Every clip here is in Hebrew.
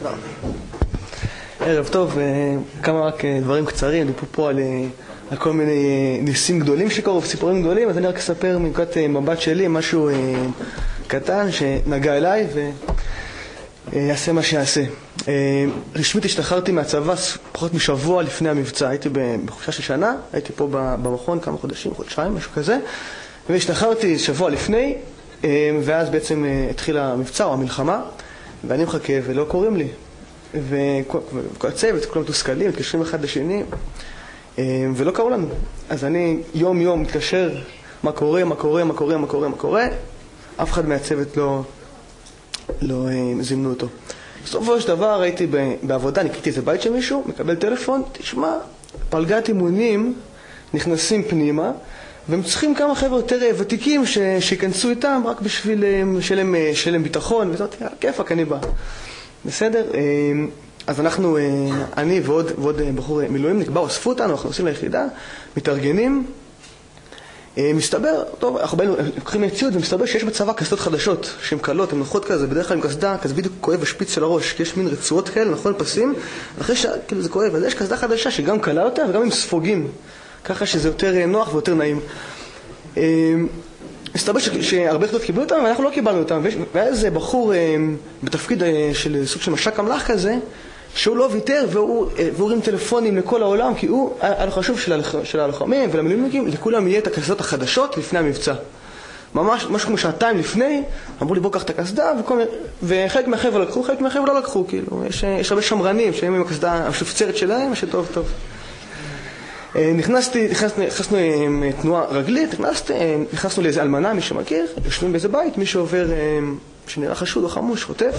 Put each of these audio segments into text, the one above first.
ערב טוב, כמה רק דברים קצרים, דיברו פה על כל מיני ניסים גדולים שקרו וסיפורים גדולים, אז אני רק אספר מנקודת מבט שלי משהו קטן שנגע אליי ויעשה מה שיעשה. רשמית השתחררתי מהצבא פחות משבוע לפני המבצע, הייתי בחופשה של שנה, הייתי פה במכון כמה חודשים, חודשיים, משהו כזה, והשתחררתי שבוע לפני, ואז בעצם התחיל המבצע או המלחמה, ואני מחכה ולא קוראים לי. וכל הצוות, כולם מתוסכלים, מתקשרים אחד לשני, ולא קראו לנו. אז אני יום יום מתקשר, מה קורה, מה קורה, מה קורה, מה קורה, מה קורה. אף אחד מהצוות לא זימנו אותו. בסופו של דבר הייתי בעבודה, נקראתי איזה בית של מישהו, מקבל טלפון, תשמע, פלגת אימונים נכנסים פנימה, והם צריכים כמה חבר'ה יותר ותיקים שיכנסו איתם רק בשביל שלם ביטחון, וזאת, כיפק, אני בא. בסדר? אז אנחנו, אני ועוד בחור מילואים נקבע, אספו אותנו, אנחנו עושים ליחידה, מתארגנים, מסתבר, טוב, אנחנו לוקחים ציוד ומסתבר שיש בצבא קסדות חדשות, שהן קלות, הן נוחות כזה, בדרך כלל עם קסדה, כזה בדיוק כואב השפיץ של הראש, כי יש מין רצועות כאלה, נכון, פסים, ואחרי כאילו זה כואב, אז יש קסדה חדשה שגם קלה יותר וגם עם ספוגים, ככה שזה יותר נוח ויותר נעים. מסתבר שהרבה יחידות קיבלו אותם, ואנחנו לא קיבלנו אותם, והיה איזה בחור בתפקיד של סוג של מש"ק אמל"ח כזה, שהוא לא ויתר, והוא הרים טלפונים לכל העולם, כי הוא היה חשוב של הלוחמים ולמילואימניקים, לכולם יהיה את הקסדות החדשות לפני המבצע. ממש, משהו כמו שעתיים לפני, אמרו לי בוא קח את הקסדה, וחלק מהחבר'ה לקחו, חלק מהחבר'ה לא לקחו, כאילו, יש הרבה שמרנים שהם עם הקסדה המשופצרת שלהם, מה שטוב, טוב. נכנסנו עם תנועה רגלית, נכנסנו לאיזה אלמנה, מי שמכיר, יושבים באיזה בית, מי שעובר, שנראה חשוד או חמוש, חוטף.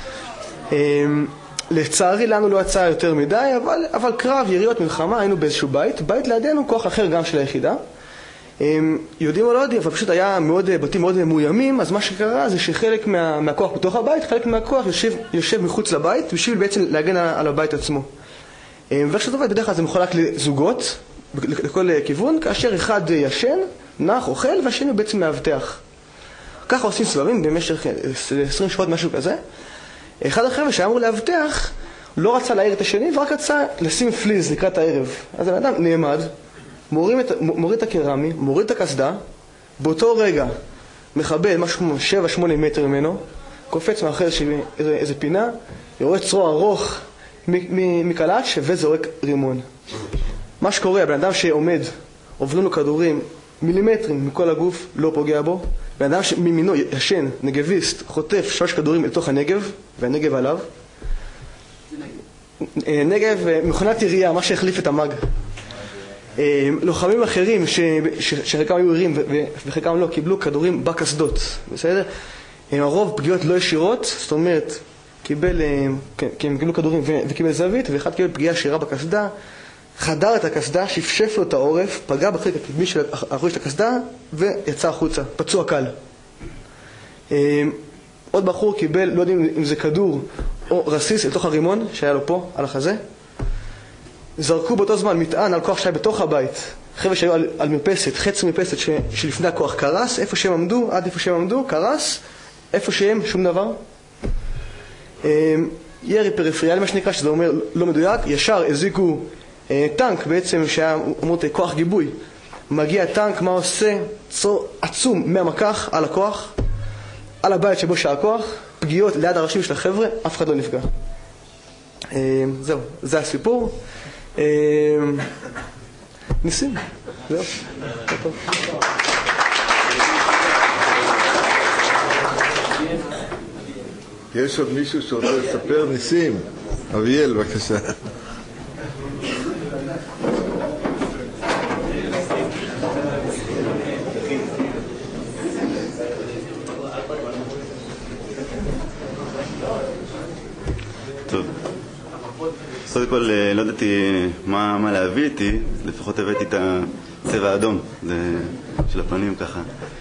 לצערי לנו לא יצא יותר מדי, אבל קרב, יריות, מלחמה, היינו באיזשהו בית לידינו, כוח אחר גם של היחידה. יודעים או לא יודעים, אבל פשוט היה בתים מאוד מאוימים, אז מה שקרה זה שחלק מהכוח בתוך הבית, חלק מהכוח יושב מחוץ לבית, בשביל בעצם להגן על הבית עצמו. ואיך שזה עובד, בדרך כלל זה מחולק לזוגות, לכל כיוון, כאשר אחד ישן, נח, אוכל, והשני בעצם מאבטח. ככה עושים סבבים במשך 20 שעות, משהו כזה. אחד החבר'ה שהיה אמור לאבטח, לא רצה להעיר את השני, ורק רצה לשים פליז לקראת הערב. אז האדם נעמד, מוריד את הקרמי, מוריד את הקסדה, באותו רגע מכבה משהו כמו 7-8 מטר ממנו, קופץ מאחר איזה פינה, יורד צרור ארוך מקלאץ' וזורק רימון. מה שקורה, הבן אדם שעומד, עוברים לו כדורים מילימטרים מכל הגוף, לא פוגע בו. בן אדם שממינו ישן, נגביסט, חוטף 3 כדורים לתוך הנגב, והנגב עליו. נגב, מכונת ירייה, מה שהחליף את המג. לוחמים אחרים שחלקם היו עירים וחלקם לא, קיבלו כדורים בקסדות, בסדר? הרוב פגיעות לא ישירות, זאת אומרת, הם קיבלו כדורים וקיבל זווית, ואחד קיבל פגיעה ישירה בקסדה, חדר את הקסדה, שפשף לו את העורף, פגע בחלק הקדמי של האחורי של הקסדה, ויצא החוצה, פצוע קל. עוד בחור קיבל, לא יודעים אם זה כדור או רסיס, לתוך הרימון שהיה לו פה, על החזה. זרקו באותו זמן מטען על כוח שהיה בתוך הבית. חבר'ה שהיו על מרפסת, חץ מרפסת שלפני הכוח קרס, איפה שהם עמדו, עד איפה שהם עמדו, קרס, איפה שהם, שום דבר. ירי פריפריאלי, מה שנקרא, שזה אומר לא מדויק, ישר הזיקו טנק בעצם שהיה אומרת כוח גיבוי. מגיע טנק, מה עושה? צור עצום מהמקח על הכוח, על הבית שבו שהיה הכוח, פגיעות ליד הראשים של החבר'ה, אף אחד לא נפגע. זהו, זה הסיפור. ניסים, זהו. יש עוד מישהו שרוצה לספר ניסים? אביאל, בבקשה. טוב, קודם כל לא ידעתי מה להביא איתי, לפחות הבאתי את הצבע האדום של הפנים ככה.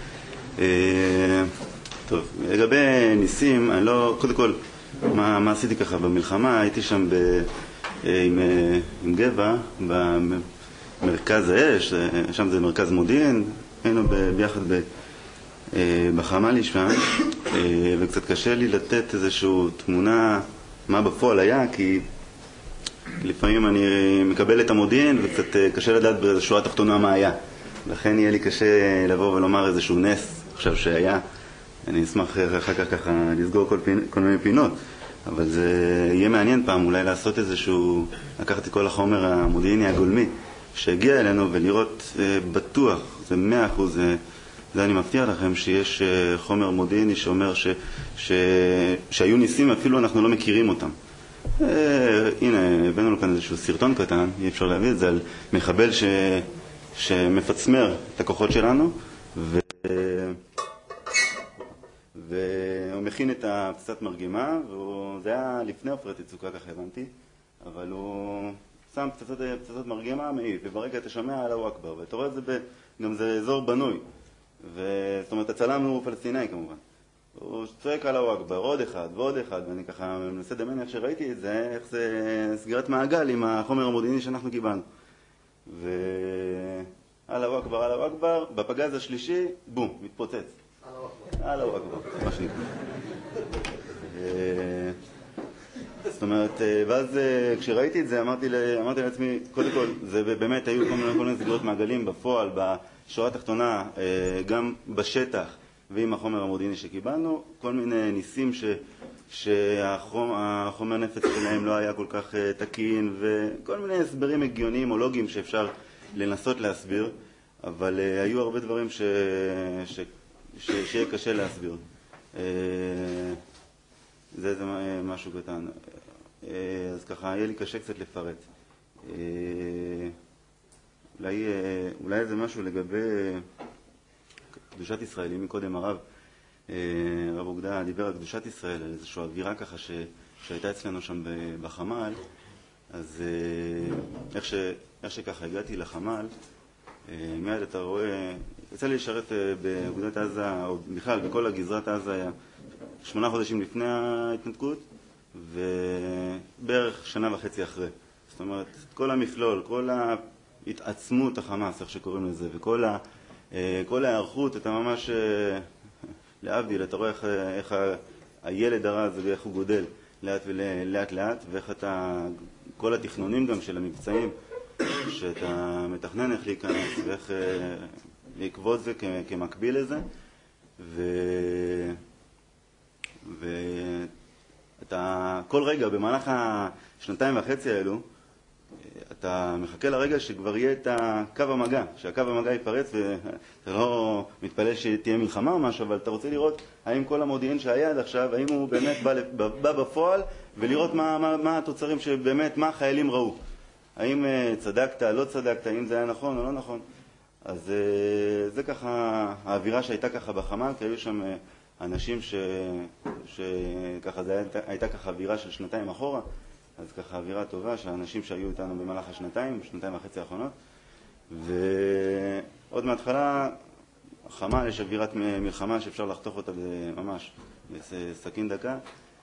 טוב, לגבי ניסים, אני לא, קודם כל, מה עשיתי ככה במלחמה, הייתי שם עם גבע, במרכז האש, שם זה מרכז מודיעין, היינו ביחד בחמ"לי שם, וקצת קשה לי לתת איזושהי תמונה מה בפועל היה, כי לפעמים אני מקבל את המודיעין וקצת קשה לדעת בשורה התחתונה מה היה. לכן יהיה לי קשה לבוא ולומר איזשהו נס עכשיו שהיה. אני אשמח אחר כך ככה לסגור כל מיני פינות, אבל זה יהיה מעניין פעם אולי לעשות איזשהו, לקחת את כל החומר המודיעיני הגולמי שהגיע אלינו ולראות בטוח, זה 100%, זה אני מבטיח לכם שיש חומר מודיעיני שאומר שהיו ניסים אפילו אנחנו לא מכירים אותם. הנה, הבאנו לו כאן איזשהו סרטון קטן, אי אפשר להביא את זה, על מחבל שמפצמר את הכוחות שלנו, והוא מכין את הפצצת מרגמה, וזה היה לפני עופרת יצוקה, ככה הבנתי, אבל הוא שם פצצת מרגמה מעיף, וברגע אתה שומע אללהו אכבר, ואתה רואה את זה, גם זה אזור בנוי, זאת אומרת, הצלם הוא פלסטיני כמובן. הוא צועק אללהו אכבר, עוד אחד ועוד אחד, ואני ככה מנסה לדמיין איך שראיתי את זה, איך זה סגירת מעגל עם החומר המודיעיני שאנחנו קיבלנו. אללהו אכבר, בפגז השלישי, בום, מתפוצץ. אללהו אכבר, מה שנקרא. זאת אומרת, ואז כשראיתי את זה אמרתי לעצמי, קודם כל, זה באמת היו כל מיני סגירות מעגלים בפועל, בשורה התחתונה, גם בשטח ועם החומר המודיעיני שקיבלנו, כל מיני ניסים שהחומר נפץ שלהם לא היה כל כך תקין, וכל מיני הסברים הגיוניים או לוגיים שאפשר לנסות להסביר, אבל היו הרבה דברים שיהיה קשה להסביר. זה משהו קטן. אז ככה, יהיה לי קשה קצת לפרט. אולי זה משהו לגבי קדושת ישראל. מקודם הרב אוגדה דיבר על קדושת ישראל, על איזושהי אווירה ככה שהייתה אצלנו שם בחמ"ל. אז איך שככה הגעתי לחמ"ל, מיד אתה רואה, יצא לי לשרת באוגדת עזה, או בכלל בכל הגזרת עזה, היה 8 חודשים לפני ההתנתקות, ובערך 1.5 שנה אחרי. זאת אומרת, כל המכלול, כל ההתעצמות החמאס, איך שקוראים לזה, וכל ההיערכות, אתה ממש להבדיל, אתה רואה איך הילד הרז ואיך הוא גודל לאט לאט, ואיך כל התכנונים גם של המבצעים, שאתה מתכנן איך להיכנס, ואיך בעקבות זה כמקביל לזה, ואתה כל רגע במהלך 2.5 האלו אתה מחכה לרגע שכבר יהיה את הקו המגע, שהקו המגע ייפרץ, ואתה לא מתפלל שתהיה מלחמה או משהו, אבל אתה רוצה לראות האם כל המודיעין שהיה עד עכשיו, האם הוא באמת בא בפועל, ולראות מה התוצרים שבאמת, מה החיילים ראו. האם צדקת, לא צדקת, האם זה היה נכון או לא נכון. אז זה ככה, האווירה שהייתה ככה בחמ"ל, כי היו שם אנשים שככה, זה הייתה ככה אווירה של 2 אחורה, אז ככה אווירה טובה, שהאנשים שהיו איתנו במהלך 2.5 האחרונות, ועוד מההתחלה, החמ"ל יש אווירת מלחמה שאפשר לחתוך אותה ממש בסכין דקה,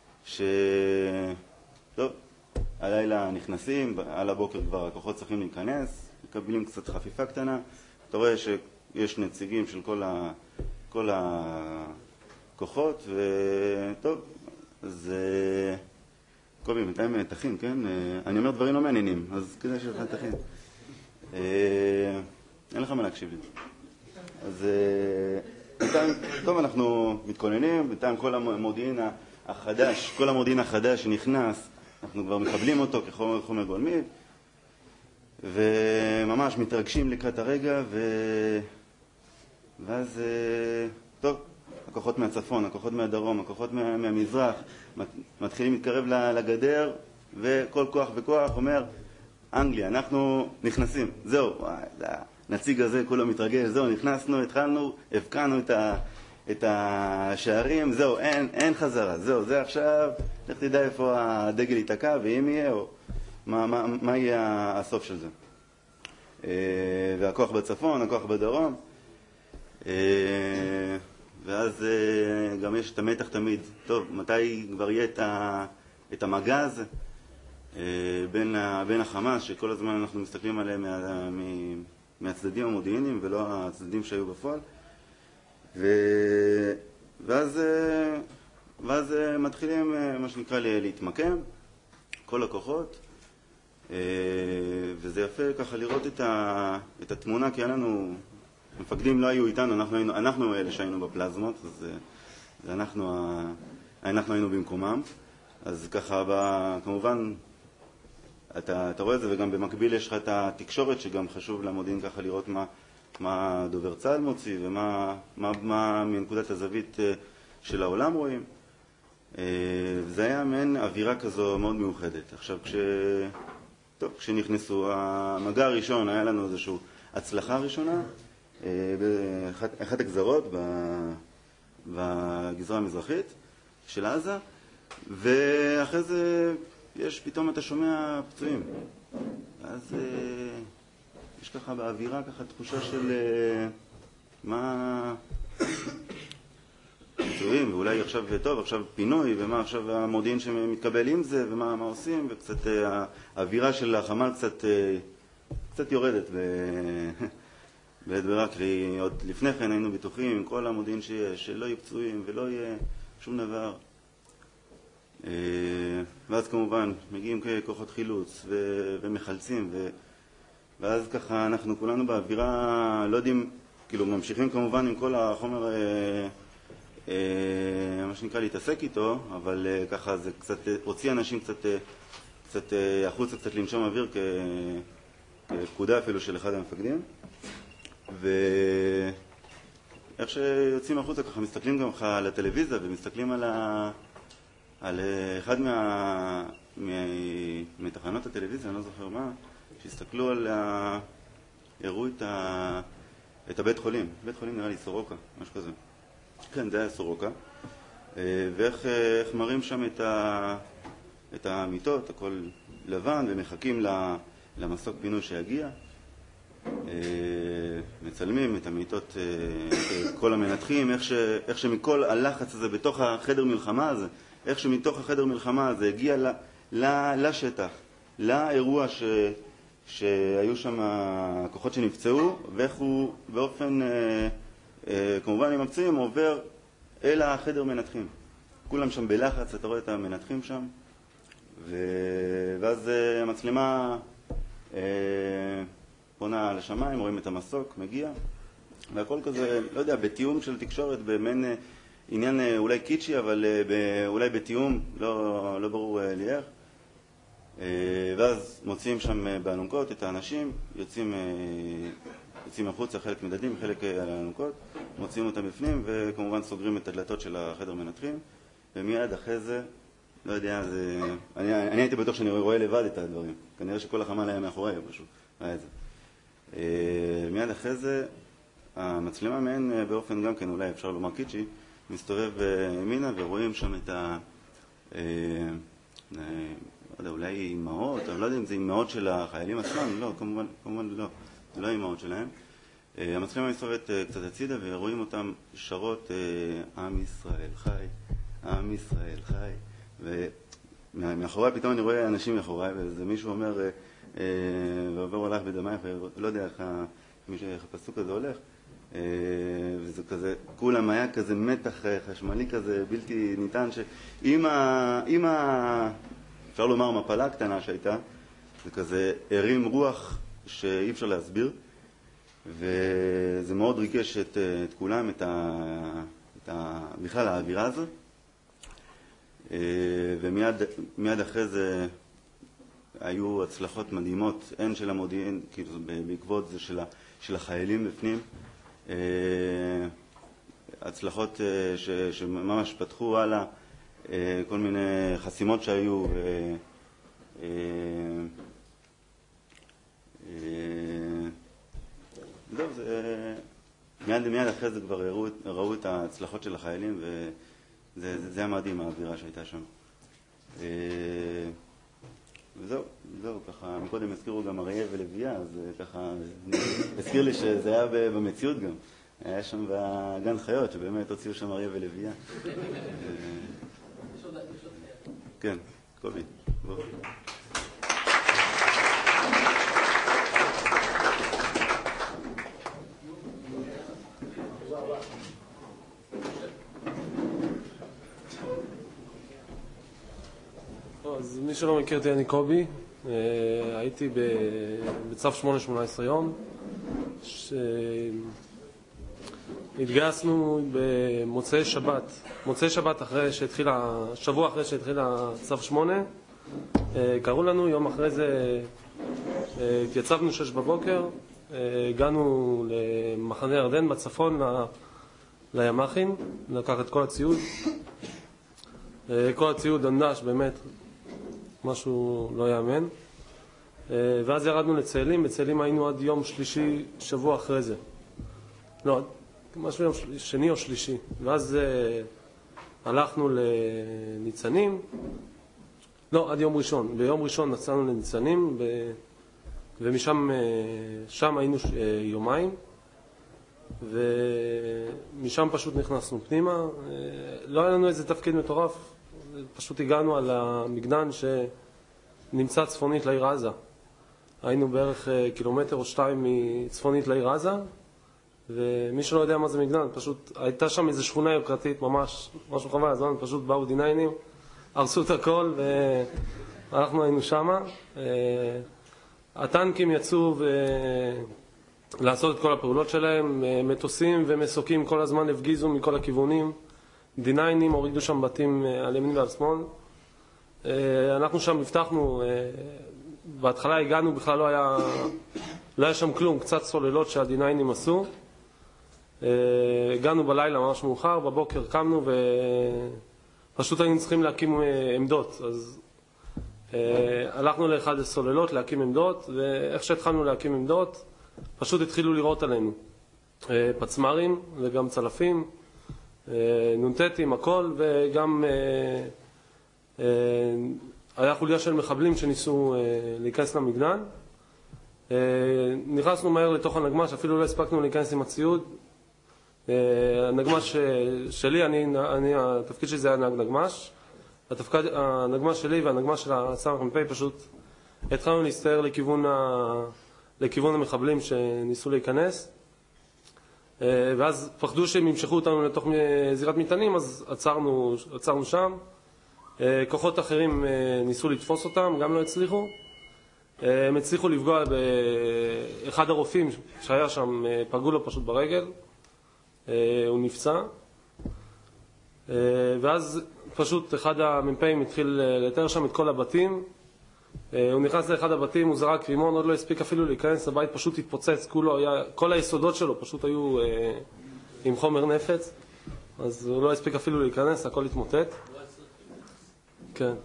טוב, הלילה נכנסים, על הבוקר כבר הכוחות צריכים להיכנס, מקבלים קצת חפיפה קטנה, אתה רואה שיש נציגים של כל הכוחות, וטוב, אז קובי, בינתיים תכין, כן? אני אומר דברים לא מעניינים, אז כדאי שלך תכין. אין לך מה להקשיב לי. אז טוב, אנחנו מתכוננים, בינתיים כל המודיעין החדש שנכנס, אנחנו כבר מקבלים אותו כחומר גולמי, וממש מתרגשים לקראת הרגע, ואז, טוב, הכוחות מהצפון, הכוחות מהדרום, הכוחות מהמזרח, מתחילים להתקרב לגדר, וכל כוח וכוח אומר, אנגליה, אנחנו נכנסים, זהו, הנציג הזה כולו מתרגש, זהו, נכנסנו, התחלנו, הבקענו את השערים, זהו, אין חזרה, זהו, זה עכשיו, איך תדע איפה הדגל ייתקע, ואם יהיה, או מה יהיה הסוף של זה. והכוח בצפון, הכוח בדרום, ואז גם יש את המתח תמיד, טוב, מתי כבר יהיה את המגז בין החמאס, שכל הזמן אנחנו מסתכלים עליהם מהצדדים המודיעיניים ולא הצדדים שהיו בפועל, ואז ואז מתחילים, מה שנקרא, להתמקם, כל הכוחות, וזה יפה ככה לראות את התמונה, כי לנו, המפקדים לא היו איתנו, אנחנו אלה שהיינו בפלזמות, אז אנחנו היינו במקומם, אז ככה, כמובן, אתה רואה את זה, וגם במקביל יש לך את התקשורת, שגם חשוב למודיעין ככה לראות מה דובר צה"ל מוציא, ומה מנקודת הזווית של העולם רואים. זה היה מעין אווירה כזו מאוד מיוחדת. עכשיו, כשנכנסו, המגע הראשון היה לנו איזושהי הצלחה ראשונה, באחת הגזרות בגזרה המזרחית של עזה, ואחרי זה פתאום אתה שומע פצועים. אז יש ככה באווירה ככה תחושה של מה פצועים, ואולי עכשיו טוב, עכשיו פינוי, ומה עכשיו המודיעין שמתקבל עם זה, ומה עושים, וקצת האווירה של החמ"ל קצת יורדת בעת ברק. עוד לפני כן היינו בטוחים עם כל המודיעין שלא יהיו פצועים ולא יהיה שום דבר. ואז כמובן מגיעים כוחות חילוץ ומחלצים, ואז ככה אנחנו כולנו באווירה, לא יודעים, כאילו ממשיכים כמובן עם כל החומר, מה שנקרא להתעסק איתו, אבל ככה זה קצת הוציא אנשים קצת החוצה, קצת לנשום אוויר כפקודה אפילו של אחד המפקדים. ואיך שיוצאים החוצה ככה מסתכלים גם על הטלוויזיה ומסתכלים על אחד מתחנות הטלוויזיה, אני לא זוכר מה, שהסתכלו הראו את הבית חולים. בית חולים נראה לי סורוקה, משהו כזה. כן, זה היה סורוקה. ואיך מראים שם את המיטות, הכל לבן, ומחכים למסוק פינוי שיגיע. מצלמים את המיטות, כל המנתחים, איך שמכל הלחץ הזה בתוך החדר מלחמה הזה, איך שמתוך החדר מלחמה הזה הגיע לשטח, לאירוע שהיו שם הכוחות שנפצעו, ואיך הוא באופן, כמובן עם הפצועים, עובר אל החדר מנתחים. כולם שם בלחץ, אתה רואה את המנתחים שם, ואז המצלמה פונה לשמיים, רואים את המסוק, מגיע, והכל כזה, לא יודע, בתיאום של תקשורת, במין עניין אולי קיצ'י, אבל אולי בתיאום, לא ברור לי איך. ואז מוציאים שם באלונקות את האנשים, יוצאים החוצה, חלק מדדים, חלק על האלונקות, מוציאים אותם בפנים, וכמובן סוגרים את הדלתות של החדר מנתחים, ומיד אחרי זה, לא יודע, אני הייתי בטוח שאני רואה לבד את הדברים, כנראה שכל החמ"ל היה מאחורי, פשוט, היה את זה. מיד אחרי זה, המצלמה מעין באופן גם כן, אולי אפשר לומר קיצ'י, מסתובב ימינה ורואים שם את לא יודע, אולי אימהות, אבל לא יודע אם זה אימהות של החיילים עצמם, לא, כמובן לא, זה לא אימהות שלהם. המצלמה מסתובבת קצת הצידה ורואים אותם שרות עם ישראל חי, עם ישראל חי, ומאחורי פתאום אני רואה אנשים מאחורי, ואיזה מישהו אומר, ועובר הולך בדמייך, ולא יודע איך הפסוק הזה הולך, וזה כזה, כולם היה כזה מתח חשמלי כזה, בלתי ניתן, שאם אפשר לומר מפלה קטנה שהייתה, זה כזה הרים רוח שאי אפשר להסביר, וזה מאוד ריגש את כולם, בכלל האווירה הזו, ומיד אחרי זה היו הצלחות מדהימות, הן של המודיעין, כאילו בעקבות זה של החיילים בפנים, הצלחות שממש פתחו הלאה, כל מיני חסימות שהיו, מיד אחרי זה כבר ראו את ההצלחות של החיילים, וזה היה מדהים האווירה שהייתה שם. וזהו, ככה, מקודם הזכירו גם אריה ולוויה, אז ככה, הזכיר לי שזה היה במציאות גם. היה שם בגן חיות, שבאמת הוציאו שם אריה ולוויה. כן, קובי, בוא. מי שלא מכיר אותי, אני קובי. הייתי בצו 8-18 יום. התגייסנו במוצאי שבת. מוצאי שבת שבוע אחרי שהתחיל צו 8. קראו לנו, יום אחרי זה התייצבנו 6 בבוקר. הגענו למחנה ירדן בצפון לימ"חים, לקח את כל הציוד. כל הציוד ענש, באמת, משהו לא יאמן. ואז ירדנו לצאלים, בצאלים היינו עד יום שלישי, שבוע אחרי זה. לא, משהו יום שני או שלישי. ואז הלכנו לניצנים, לא, עד יום ראשון. ביום ראשון נסענו לניצנים, ומשם היינו יומיים. ומשם פשוט נכנסנו פנימה. לא היה לנו איזה תפקיד מטורף, פשוט הגענו על המגנן שנמצא צפונית לעיר עזה. היינו בערך קילומטר או 2 מצפונית לעיר עזה, ומי שלא יודע מה זה מגנן, פשוט הייתה שם איזו שכונה יוקרתית, ממש משהו חבל הזמן, פשוט באו דיניינים, הרסו את הכל ואנחנו היינו שם. הטנקים יצאו לעשות את כל הפעולות שלהם, מטוסים ומסוקים כל הזמן הפגיזו מכל הכיוונים, דיניינים הורידו שם בתים על ימין ועל שמאל. אנחנו שם הבטחנו, בהתחלה הגענו, בכלל לא היה שם כלום, קצת סוללות שהדיניינים עשו. הגענו בלילה ממש מאוחר, בבוקר קמנו ופשוט היינו צריכים להקים עמדות. אז הלכנו לאחד הסוללות להקים עמדות, ואיך שהתחלנו להקים עמדות, פשוט התחילו לראות עלינו. פצמרים וגם צלפים, נונטטים, הכל, וגם היה חוליה של מחבלים שניסו להיכנס למגנן. נכנסנו מהר לתוך הנגמש, אפילו לא הספקנו להיכנס עם הציוד. הנגמש שלי, התפקיד שלי זה היה נהג נגמש. הנגמש שלי והנגמש של הסמ"פ פשוט התחלנו להסתער לכיוון המחבלים שניסו להיכנס. ואז פחדו שהם ימשכו אותנו לתוך זירת מטענים, אז עצרנו שם. כוחות אחרים ניסו לתפוס אותם, גם לא הצליחו. הם הצליחו לפגוע באחד הרופאים שהיה שם, פגעו לו פשוט ברגל. הוא נפצע. ואז פשוט אחד המ"פים התחיל לתאר שם את כל הבתים. הוא נכנס לאחד הבתים, הוא זרק רימון, עוד לא הספיק אפילו להיכנס, הבית פשוט התפוצץ, כל היסודות שלו פשוט היו עם חומר נפץ, אז הוא לא הספיק אפילו להיכנס, הכל התמוטט. כן.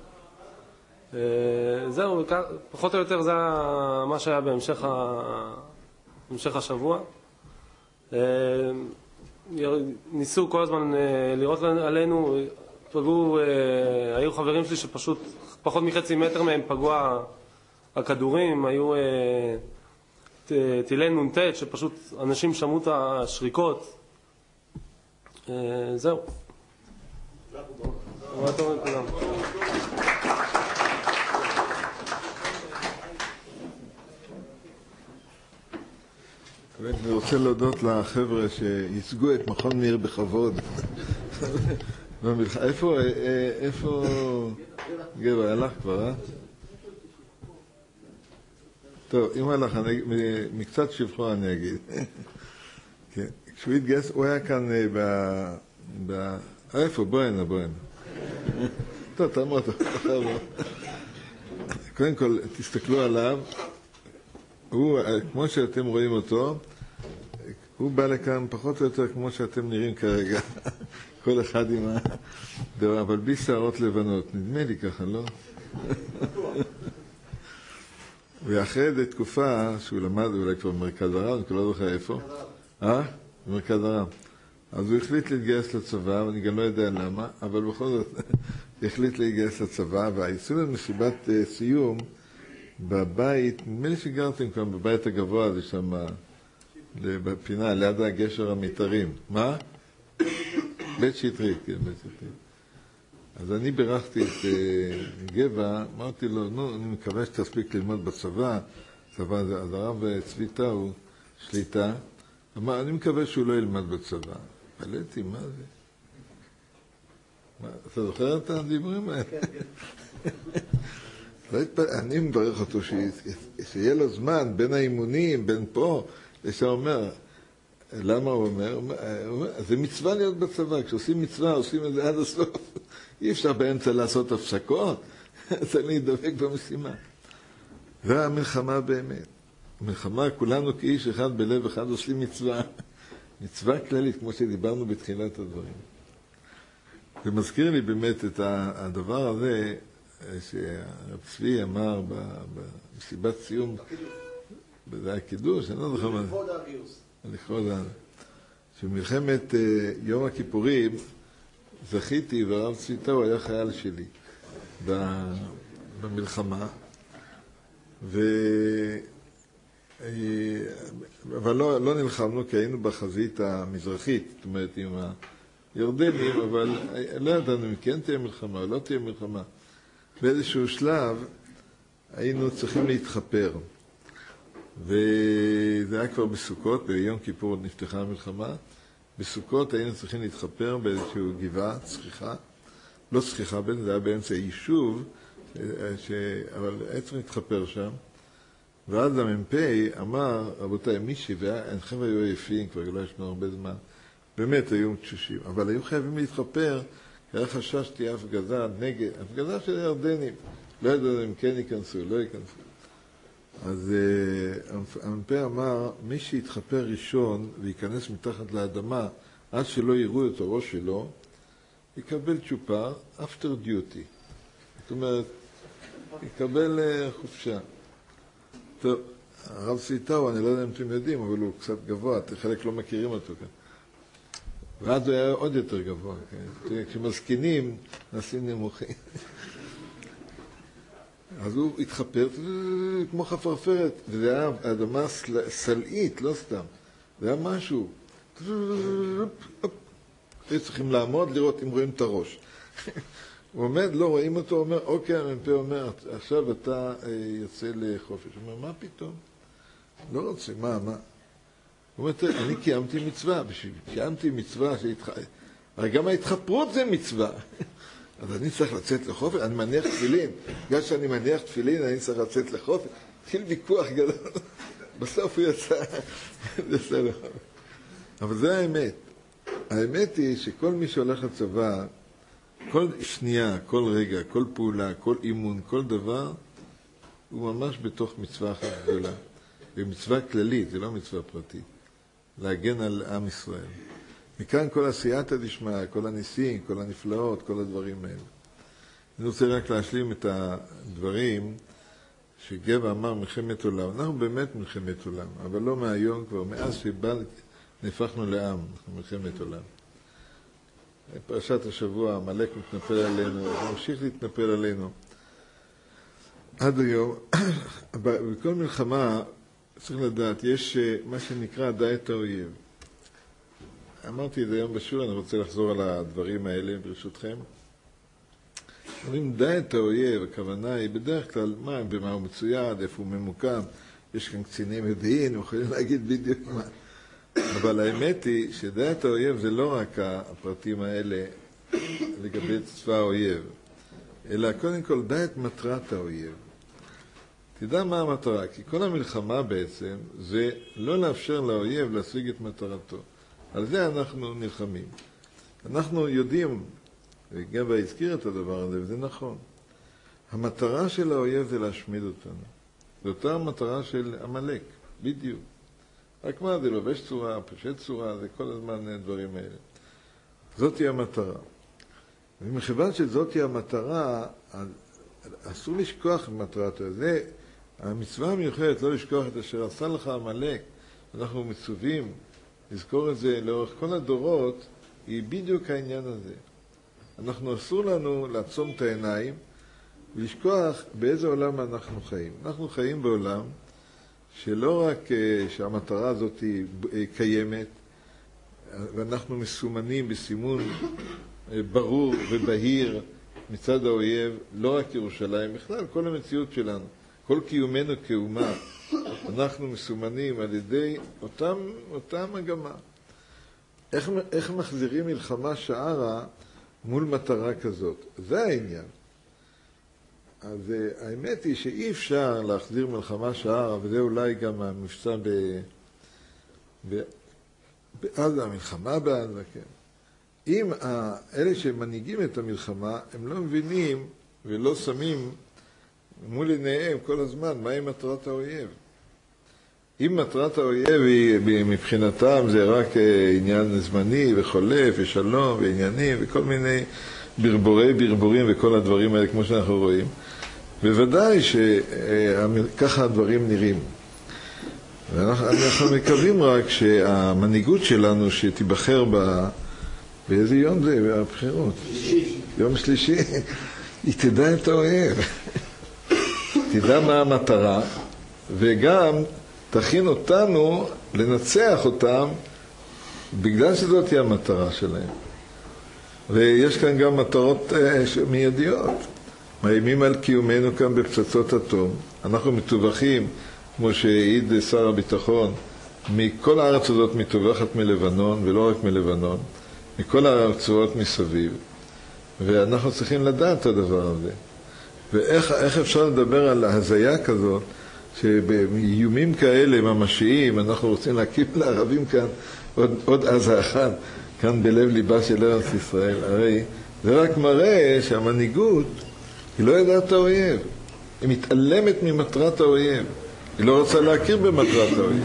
זהו, פחות או יותר זה מה שהיה בהמשך השבוע. ניסו כל הזמן לראות עלינו, היו חברים שלי שפשוט פחות מחצי מטר מהם פגעו הכדורים, היו טילי נונטט שפשוט אנשים שמעו את השריקות. זהו. אני רוצה להודות לחבר'ה שייצגו את מכון מאיר בכבוד. איפה גבע, הלך כבר, טוב, אם הלך, מקצת שבחו אני אגיד. כשהוא התגייס, הוא היה כאן איפה? בוא הנה. טוב, תעמוד. קודם כל, תסתכלו עליו. הוא, כמו שאתם רואים אותו, הוא בא לכאן פחות או יותר כמו שאתם נראים כרגע. כל אחד עם הדבר, אבל בלי שערות לבנות. נדמה לי ככה, לא? ואחרי איזו תקופה שהוא למד אולי כבר במרכז הרב, אני לא זוכר איפה. במרכז הרב. אז הוא החליט להתגייס לצבא, ואני גם לא יודע למה, אבל בכל זאת החליט להתגייס לצבא, והייסו לנו מסיבת סיום בבית, נדמה לי שגרתם כבר בבית הגבוה הזה שם, בפינה, ליד הגשר המיתרים. מה? בית שטרית, כן, בית שטרית. אז אני בירכתי את גבע, אמרתי לו, נו, אני מקווה שתספיק ללמוד בצבא, אז הרב צביתה הוא שליטה, אמר, אני מקווה שהוא לא ילמד בצבא. פלטתי, מה זה? אתה זוכר את הדיבורים האלה? אני מברך אותו שיהיה לו זמן בין האימונים, בין פה, ושם אומר, למה הוא אומר? זה מצווה להיות בצבא, כשעושים מצווה עושים את זה עד הסוף, אי אפשר באמצע לעשות הפסקות, צריך להידבק במשימה. והמלחמה באמת, מלחמה כולנו כאיש אחד בלב אחד עושים מצווה, מצווה כללית כמו שדיברנו בתחילת הדברים. זה מזכיר לי באמת את הדבר הזה שהרב צבי אמר במסיבת סיום, זה היה קידוש, אני לא זוכר מה זה. לכבוד הגיוס. לכבוד שמלחמת יום הכיפורים זכיתי, והרב צבי טאו היה חייל שלי במלחמה, אבל לא נלחמנו כי היינו בחזית המזרחית, זאת אומרת עם הירדנים, אבל לא ידענו אם כן תהיה מלחמה או לא תהיה מלחמה. באיזשהו שלב היינו צריכים להתחפר, וזה היה כבר בסוכות, ביום כיפור עוד נפתחה המלחמה. בסוכות היינו צריכים להתחפר באיזשהו גבעה, צחיחה, לא צחיחה, זה היה באמצע יישוב, אבל היה צריך להתחפר שם. ואז המ"פ אמר, רבותיי, מישהי, והחבר'ה היו עייפים, כבר לא ישנו הרבה זמן, באמת היו תשושים, אבל היו חייבים להתחפר, כי היה חשש תהיה הפגזה נגד, הפגזה של הירדנים, לא ידעו אם כן ייכנסו, לא ייכנסו. אז המ"פ אמר, מי שיתחפר ראשון וייכנס מתחת לאדמה, עד שלא יראו את הראש שלו, יקבל צ'ופר, after duty. זאת אומרת, יקבל חופשה. טוב, הרב צבי טאו, אני לא יודע אם אתם יודעים, אבל הוא קצת גבוה, חלק לא מכירים אותו כאן. ואז הוא היה עוד יותר גבוה, כן? כשמזקינים, נעשים נמוכים. אז הוא התחפר כמו חפרפרת, וזה היה אדמה סלעית, לא סתם. זה היה משהו. היו צריכים לעמוד, לראות אם רואים את הראש. הוא עומד, לא רואים אותו, הוא אומר, אוקיי, המ"פ אומר, עכשיו אתה יוצא לחופש. הוא אומר, מה פתאום? לא רוצה, מה? הוא אומר, אני קיימתי מצווה, קיימתי מצווה, הרי גם ההתחפרות זה מצווה. אז אני צריך לצאת לחופש, אני מניח תפילין. בגלל שאני מניח תפילין, אני צריך לצאת לחופש. התחיל ויכוח גדול. בסוף הוא יצא לחופש. אבל זה האמת. האמת היא שכל מי שהולך לצבא, כל שנייה, כל רגע, כל פעולה, כל אימון, כל דבר, הוא ממש בתוך מצווה אחת גדולה. ומצווה כללית, זה לא מצווה פרטית. להגן על עם ישראל. מכאן כל עשייתא דשמיא, כל הניסים, כל הנפלאות, כל הדברים האלה. אני רוצה רק להשלים את הדברים שגבע אמר מלחמת עולם. אנחנו באמת מלחמת עולם, אבל לא מהיום כבר, מאז נהפכנו לעם, מלחמת עולם. פרשת השבוע, עמלק מתנפל עלינו, הוא ממשיך להתנפל עלינו. עד היום, בכל מלחמה צריך לדעת, יש מה שנקרא דע את האויב. אמרתי את זה היום בשיעור, אני רוצה לחזור על הדברים האלה ברשותכם. אומרים, דע את האויב, הכוונה היא בדרך כלל, במה הוא מצויד, איפה הוא ממוקם, יש כאן קציני מודיעין, הם יכולים להגיד בדיוק מה. אבל האמת היא שדע את האויב זה לא רק הפרטים האלה לגבי צבא האויב, אלא קודם כל דע את מטרת האויב. תדע מה המטרה, כי כל המלחמה בעצם זה לא לאפשר לאויב להשיג את מטרתו. על זה אנחנו נלחמים. אנחנו יודעים, וגם הזכיר את הדבר הזה, וזה נכון. המטרה של האויב זה להשמיד אותנו. זו אותה המטרה של עמלק, בדיוק. רק מה, זה לובש צורה, פשט צורה, זה כל הזמן דברים האלה. זאת היא המטרה. ומכיוון שזאת היא המטרה, אסור לשכוח מטרת זה. המצווה המיוחדת לא לשכוח את אשר עשה לך עמלק. אנחנו מצווים לזכור את זה לאורך כל הדורות, היא בדיוק העניין הזה. אנחנו אסור לנו לעצום את העיניים ולשכוח באיזה עולם אנחנו חיים. אנחנו חיים בעולם שלא רק שהמטרה הזאת קיימת, ואנחנו מסומנים בסימון ברור ובהיר מצד האויב, לא רק ירושלים, בכלל כל המציאות שלנו, כל קיומנו כאומה, אנחנו מסומנים על ידי אותה מגמה. איך מחזירים מלחמה שערה מול מטרה כזאת? זה העניין. אז האמת היא שאי אפשר להחזיר מלחמה שערה, וזה אולי גם המבצע בעזה, המלחמה בעזה, כן. אם אלה שמנהיגים את המלחמה, הם לא מבינים ולא שמים מול עיניהם כל הזמן מהי מטרת האויב. אם מטרת האויב היא מבחינתם זה רק עניין זמני וחולף ושלום ועניינים וכל מיני ברבורים וכל הדברים האלה כמו שאנחנו רואים, בוודאי שככה הדברים נראים. ואנחנו מקווים רק שהמנהיגות שלנו שתיבחר באיזה יום זה? בבחירות. יום שלישי. היא תדע את האויב. תדע מה המטרה, וגם תכין אותנו לנצח אותם בגלל שזאת היא המטרה שלהם. ויש כאן גם מטרות מיידיות. מאיימים על קיומנו כאן בפצצות אטום. אנחנו מטווחים, כמו שהעיד שר הביטחון, מכל הארץ הזאת מטווחת מלבנון, ולא רק מלבנון, מכל הרצועות מסביב. ואנחנו צריכים לדעת את הדבר הזה. ואיך אפשר לדבר על הזיה כזאת, שבאיומים כאלה ממשיים, אנחנו רוצים להקים לערבים כאן עוד עזה אחת, כאן בלב ליבה של ארץ ישראל. הרי זה רק מראה שהמנהיגות היא לא יודעת את האויב. היא מתעלמת ממטרת האויב. היא לא רוצה להכיר במטרת האויב.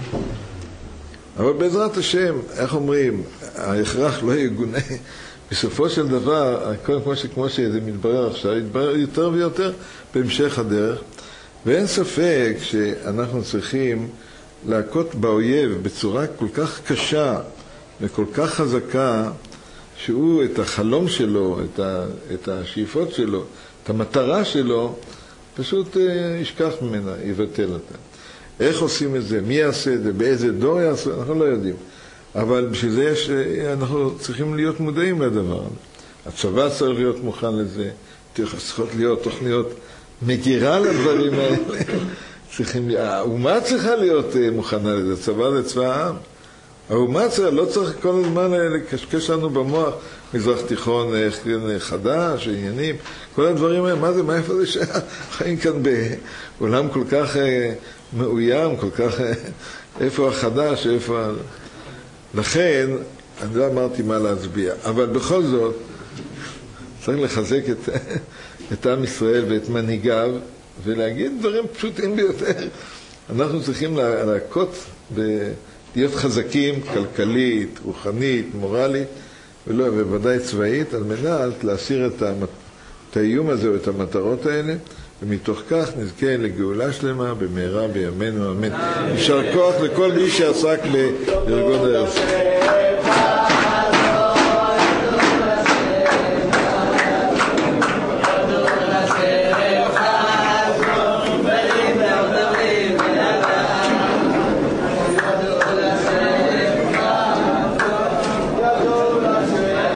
אבל בעזרת השם, איך אומרים, ההכרח לא יגונה. בסופו של דבר, כמו שזה מתברר עכשיו, יתברר יותר ויותר בהמשך הדרך. ואין ספק שאנחנו צריכים להכות באויב בצורה כל כך קשה וכל כך חזקה, שהוא את החלום שלו, את השאיפות שלו, את המטרה שלו, פשוט ישכח ממנה, יבטל אותה. איך עושים את זה? מי יעשה את זה? באיזה דור יעשה? אנחנו לא יודעים. אבל בשביל זה אנחנו צריכים להיות מודעים לדבר. הצבא צריך להיות מוכן לזה. צריכות להיות תוכניות מגירה לדברים האלה. האומה צריכה להיות מוכנה לזה. הצבא זה צבא העם. האומה לא צריך כל הזמן לקשקש לנו במוח מזרח תיכון חדש, עניינים, כל הדברים האלה. מה זה? מה איפה זה שחיים כאן בעולם כל כך מאוים, כל כך איפה החדש, איפה... לכן, אני לא אמרתי מה להצביע, אבל בכל זאת, צריך לחזק את עם ישראל ואת מנהיגיו, ולהגיד דברים פשוטים ביותר. אנחנו צריכים להכות להיות חזקים, כלכלית, רוחנית, מורלית, ובוודאי צבאית, על מנת להסיר את האיום הזה או את המטרות האלה, ומתוך כך נזכה לגאולה שלמה במהרה בימינו אמן. יישר כוח לכל מי שעסק בארגון הארץ.